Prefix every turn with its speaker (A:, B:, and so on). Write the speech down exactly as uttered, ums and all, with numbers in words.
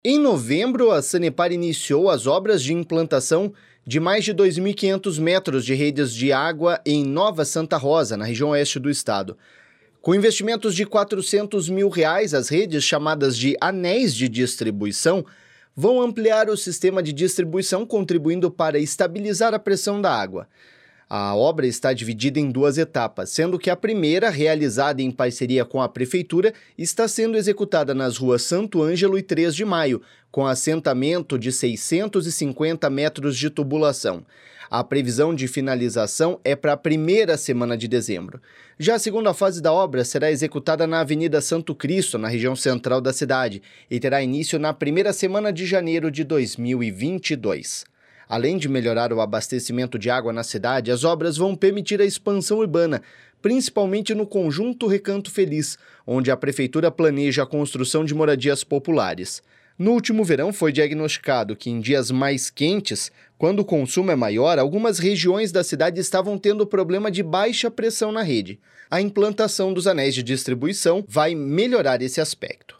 A: Em novembro, a Sanepar iniciou as obras de implantação de mais de dois mil e quinhentos metros de redes de água em Nova Santa Rosa, na região oeste do estado. Com investimentos de quatrocentos mil reais, as redes chamadas de anéis de distribuição vão ampliar o sistema de distribuição, contribuindo para estabilizar a pressão da água. A obra está dividida em duas etapas, sendo que a primeira, realizada em parceria com a Prefeitura, está sendo executada nas ruas Santo Ângelo e três de maio, com assentamento de seiscentos e cinquenta metros de tubulação. A previsão de finalização é para a primeira semana de dezembro. Já a segunda fase da obra será executada na Avenida Santo Cristo, na região central da cidade, e terá início na primeira semana de janeiro de dois mil e vinte e dois. Além de melhorar o abastecimento de água na cidade, as obras vão permitir a expansão urbana, principalmente no conjunto Recanto Feliz, onde a Prefeitura planeja a construção de moradias populares. No último verão, foi diagnosticado que em dias mais quentes, quando o consumo é maior, algumas regiões da cidade estavam tendo problema de baixa pressão na rede. A implantação dos anéis de distribuição vai melhorar esse aspecto.